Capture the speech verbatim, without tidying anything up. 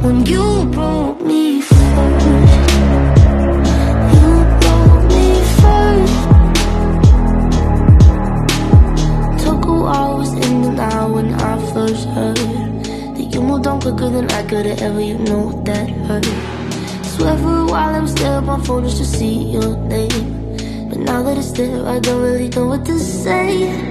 when you broke me first. You broke me first. Took a while, was in and out when I first heard that you moved on quicker than I could've ever, you know that hurt. Swear for a while I was there on my phone just to see your name, but now that it's there I don't really know what to say.